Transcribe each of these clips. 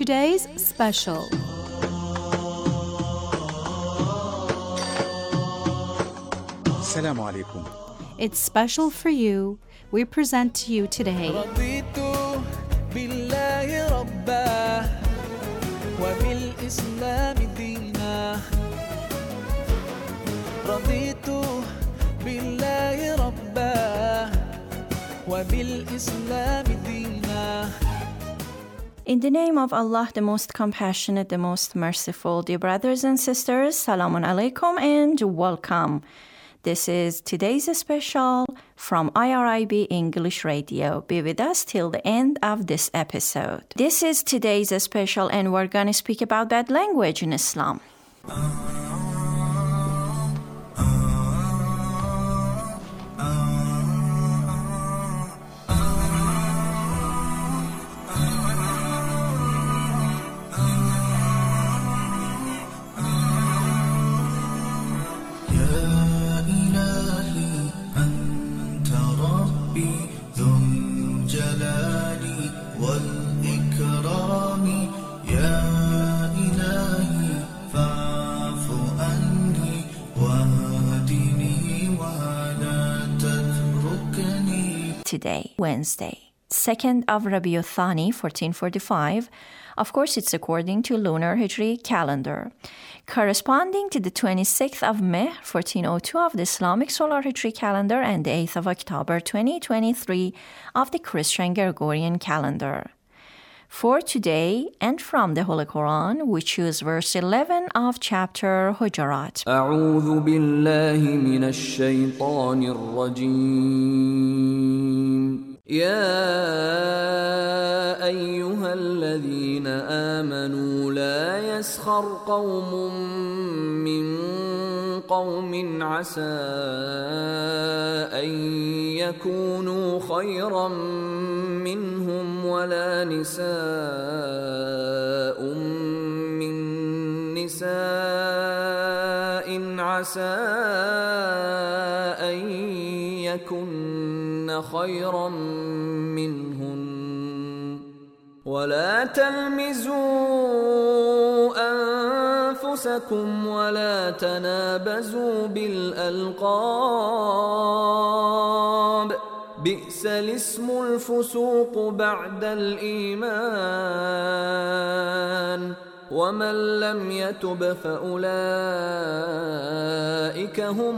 today's special. Assalamu alaikum. It's special for you. We present to you today رضيت بالله ربا وبالإسلام دينا رضيت بالله ربا وبالإسلام دينا. In the name of Allah, the most compassionate, the most merciful, dear brothers and sisters, Salamun alaikum and welcome. This is today's special from IRIB English Radio. Be with us till the end of this episode. This is today's special and we're going to speak about bad language in Islam. Today, Wednesday, 2nd of Rabiul Thani, 1445. Of course, it's according to lunar Hijri calendar. Corresponding to the 26th of May, 1402 of the Islamic solar Hijri calendar and the 8th of October, 2023 of the Christian Gregorian calendar. For today and from the Holy Quran, we choose verse 11 of chapter Hujurat. أعوذ بالله من الشيطان الرجيم. يا أيها الذين آمنوا لا يسخر قوم من قوم عسى أن يكونوا خيرا منهم ولا نساء من نساء عسى أن يكن خيرا منهن ولا تلمزوا أنفسكم ولا تنابزوا بالألقاب بئس الاسم الفسوق بعد الإيمان ومن لم يتب فأولئك هم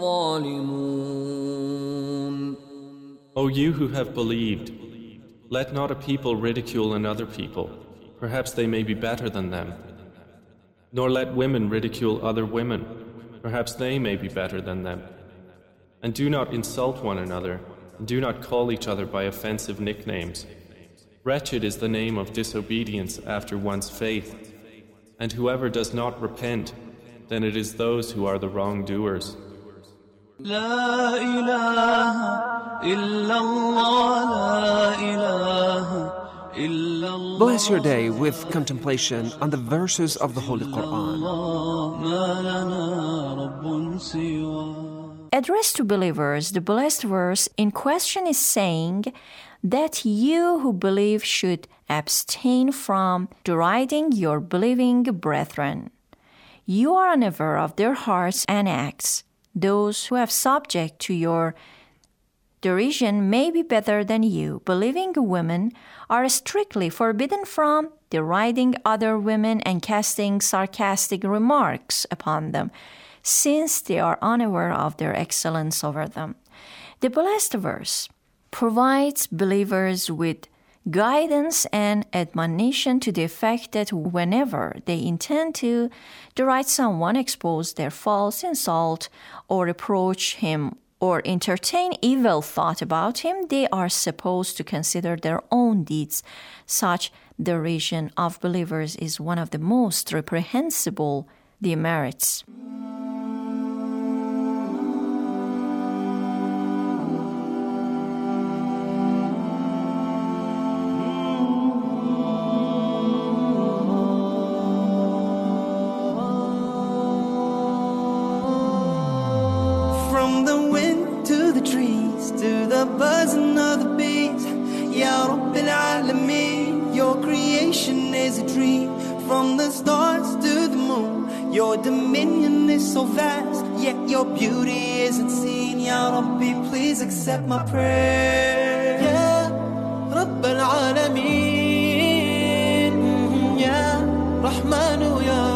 الظالمون. O you who have believed, let not a people ridicule another people, perhaps they may be better than them. Nor let women ridicule other women, perhaps they may be better than them. And do not insult one another, and do not call each other by offensive nicknames. Wretched is the name of disobedience after one's faith, and whoever does not repent, then it is those who are the wrongdoers. لا إله إلا الله لا إله إلا الله. Bless your day with contemplation on the verses of the Holy Quran. ما لنا رب سوى. Addressed to believers, the blessed verse in question is saying that you who believe should abstain from deriding your believing brethren. You are unaware of their hearts and acts. Those who have subject to your derision may be better than you. Believing women are strictly forbidden from deriding other women and casting sarcastic remarks upon them, since they are unaware of their excellence over them. The blessed verse provides believers with guidance and admonition to the effect that whenever they intend to deride someone, expose their faults, insult, or reproach him, or entertain evil thought about him, they are supposed to consider their own deeds. Such derision of believers is one of the most reprehensible demerits. From the wind to the trees to the buzzing of the bees, Ya Rabbil Alameen, your your creation is a dream. From the stars to the moon, your dominion is so vast, yet your beauty isn't seen. Ya Rabbi, please accept my prayer. Ya Rabb al-Alameen, Ya Rahmanu Ya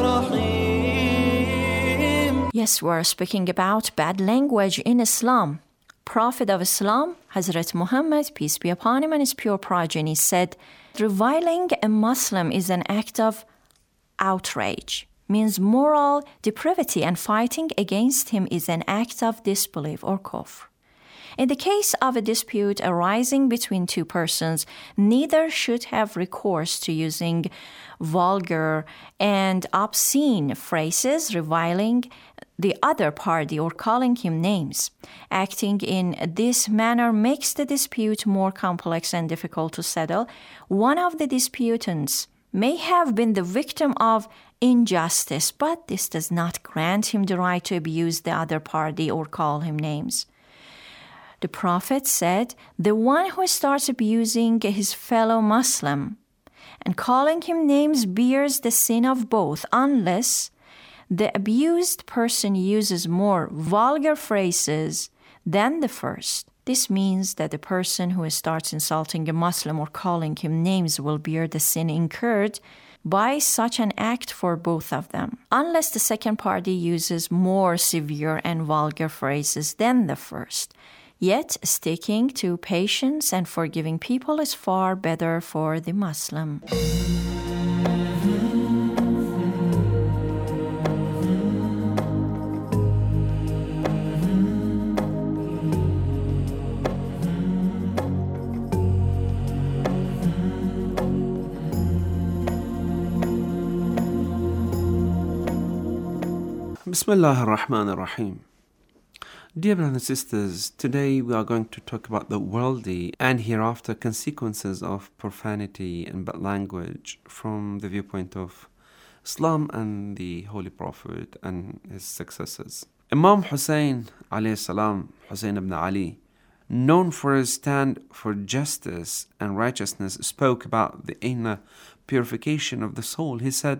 Rahim. Yes, we're speaking about bad language in Islam. Prophet of Islam, Hazrat Muhammad, peace be upon him, and his pure progeny, said, reviling a Muslim is an act of outrage, means moral depravity, and fighting against him is an act of disbelief or kufr. In the case of a dispute arising between two persons, neither should have recourse to using vulgar and obscene phrases, reviling the other party or calling him names. Acting in this manner makes the dispute more complex and difficult to settle. One of the disputants may have been the victim of injustice, but this does not grant him the right to abuse the other party or call him names. The Prophet said, the one who starts abusing his fellow Muslim and calling him names bears the sin of both, unless the abused person uses more vulgar phrases than the first. This means that the person who starts insulting a Muslim or calling him names will bear the sin incurred by such an act for both of them, unless the second party uses more severe and vulgar phrases than the first. Yet, sticking to patience and forgiving people is far better for the Muslim. Bismillah ar-Rahman ar-Rahim. Dear brothers and sisters, today we are going to talk about the worldly and hereafter consequences of profanity and bad language from the viewpoint of Islam and the Holy Prophet and his successors. Imam Hussein alayhi salam, Hussein ibn Ali, known for his stand for justice and righteousness, spoke about the inner purification of the soul. He said,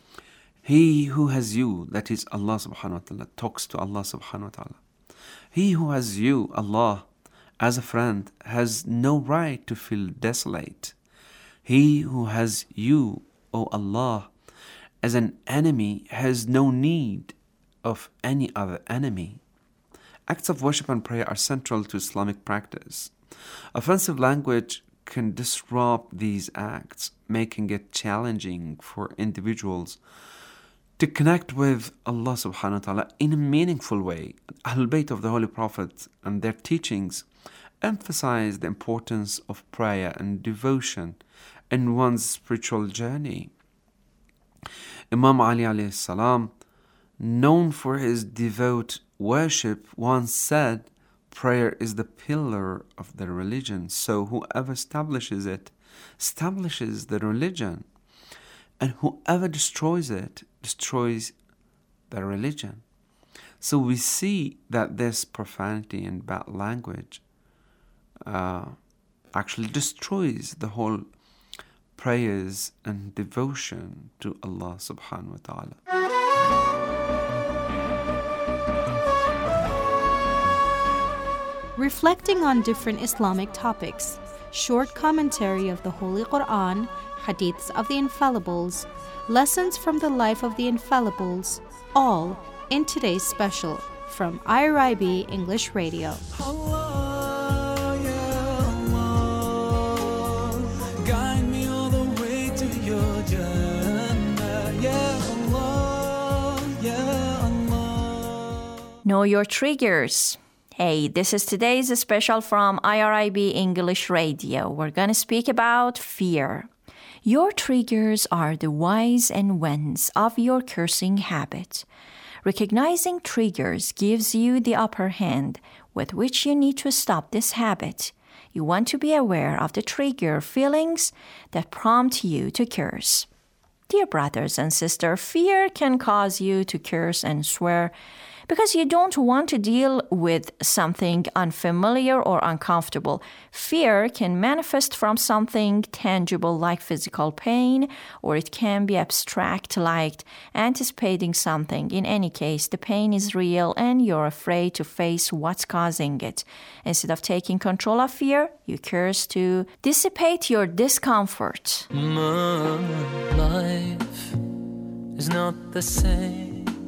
he who has you, that is Allah subhanahu wa ta'ala, talks to Allah subhanahu wa ta'ala. He who has you, Allah, as a friend, has no right to feel desolate. He who has you, O Allah, as an enemy, has no need of any other enemy. Acts of worship and prayer are central to Islamic practice. Offensive language can disrupt these acts, making it challenging for individuals to connect with Allah subhanahu wa ta'ala in a meaningful way. Ahlul Bayt of the Holy Prophet and their teachings emphasize the importance of prayer and devotion in one's spiritual journey. Imam Ali alayhi salam, known for his devout worship, once said, prayer is the pillar of the religion, so whoever establishes it establishes the religion, and whoever destroys it destroys the religion. So we see that this profanity and bad language actually destroys the whole prayers and devotion to Allah subhanahu wa ta'ala. Reflecting on different Islamic topics, short commentary of the Holy Quran, hadiths of the Infallibles, lessons from the life of the Infallibles, all in today's special from IRIB English Radio. Allah, ya Allah, guide me all the way to your Jannah. Ya Allah, ya Allah. Know your triggers. Hey, this is today's special from IRIB English Radio. We're going to speak about fear. Your triggers are the whys and whens of your cursing habit. Recognizing triggers gives you the upper hand with which you need to stop this habit. You want to be aware of the trigger feelings that prompt you to curse. Dear brothers and sisters, fear can cause you to curse and swear because you don't want to deal with something unfamiliar or uncomfortable. Fear can manifest from something tangible like physical pain, or it can be abstract like anticipating something. In any case, the pain is real and you're afraid to face what's causing it. Instead of taking control of fear, you curse to dissipate your discomfort. My life is not the same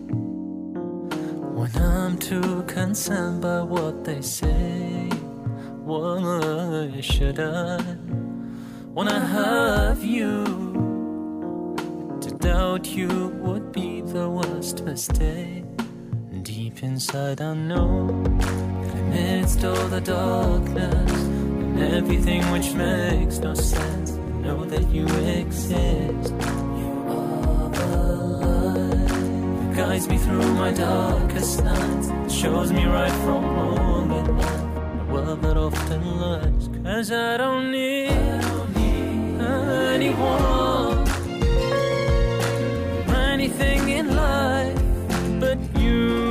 when I'm too concerned by what they say. Why should I, when I have you, to doubt you would be the worst mistake. Deep inside I know that amidst all the darkness and everything which makes no sense, I know that you exist. You are the light that guides me through my darkest nights, it shows me right from wrong at night, a world that often lies. 'Cause I don't need anyone, anything in life but you.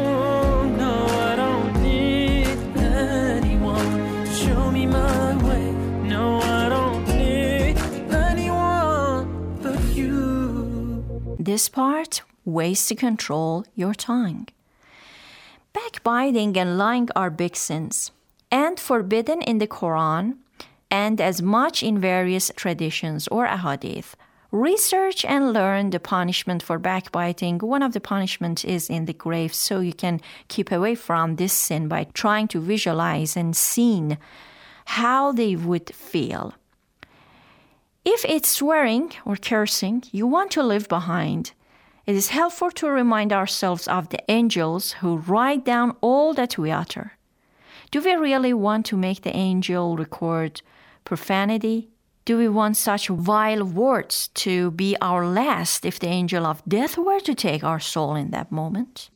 This part, ways to control your tongue. Backbiting and lying are big sins, and forbidden in the Quran, and as much in various traditions or ahadith. Research and learn the punishment for backbiting. One of the punishments is in the grave, so you can keep away from this sin by trying to visualize and see how they would feel. If it's swearing or cursing you want to leave behind, it is helpful to remind ourselves of the angels who write down all that we utter. Do we really want to make the angel record profanity? Do we want such vile words to be our last if the angel of death were to take our soul in that moment?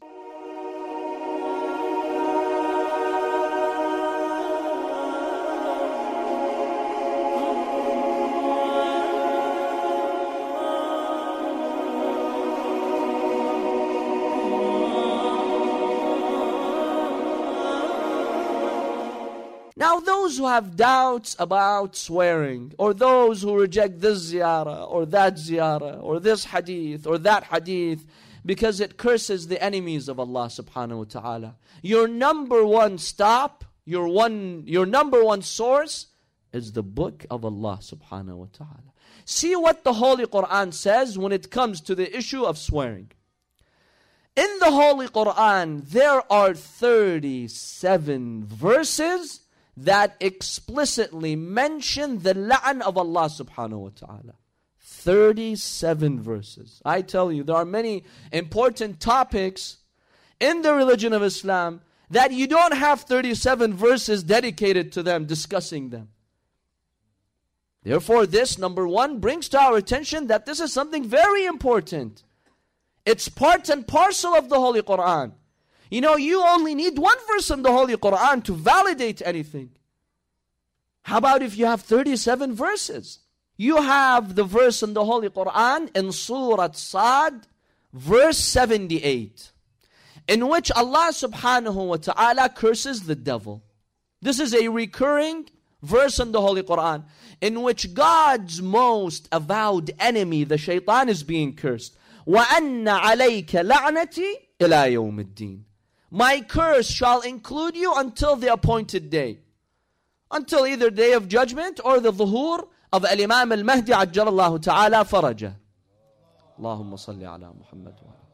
Now, those who have doubts about swearing, or those who reject this ziyarah, or that ziyarah, or this hadith, or that hadith, because it curses the enemies of Allah subhanahu wa ta'ala, your number one stop, your number one source is the book of Allah subhanahu wa ta'ala. See what the Holy Quran says when it comes to the issue of swearing. In the Holy Quran, there are 37 verses that explicitly mention the la'an of Allah subhanahu wa ta'ala. 37 verses. I tell you, there are many important topics in the religion of Islam that you don't have 37 verses dedicated to them, discussing them. Therefore, this, number one, brings to our attention that this is something very important. It's part and parcel of the Holy Quran. You know, you only need one verse in the Holy Quran to validate anything. How about if you have 37 verses? You have the verse in the Holy Quran in Surah Sad, verse 78, in which Allah subhanahu wa ta'ala curses the devil. This is a recurring verse in the Holy Quran, in which God's most avowed enemy, the shaitan, is being cursed. وَأَنَّ عَلَيْكَ لَعْنَتِي إِلَى يَوْمِ الدِّينِ. My curse shall include you until the appointed day. Until either day of judgment or the dhuhur of Al-Imam Al-Mahdi Ajjalallahu Ta'ala Farajah. Allahumma salli ala Muhammad wa ala.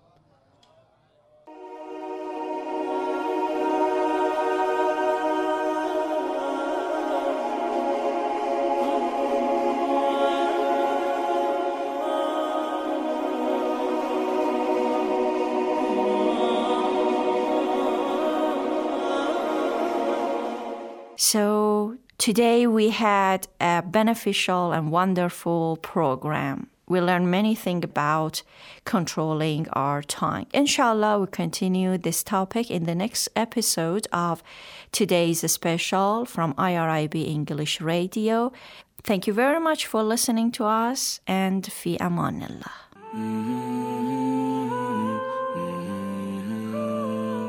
So today we had a beneficial and wonderful program. We learned many things about controlling our tongue. Inshallah, we'll continue this topic in the next episode of today's special from IRIB English Radio. Thank you very much for listening to us, and fi amanillah.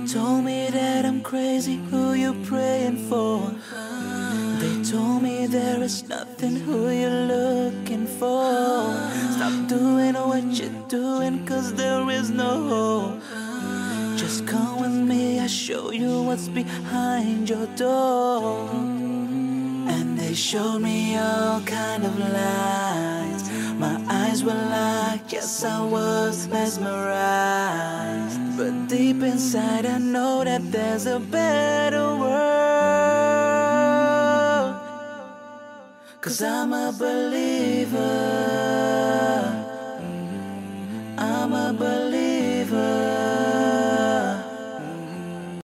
told me that I'm crazy, who you praying for? They told me there is nothing, who you're looking for. Stop doing what you're doing, cause there is no hope. Just come with me, I'll show you what's behind your door. And they showed me all kind of lies. My eyes were locked, yes I was mesmerized. But deep inside I know that there's a better world. Cause I'm a believer. I'm a believer.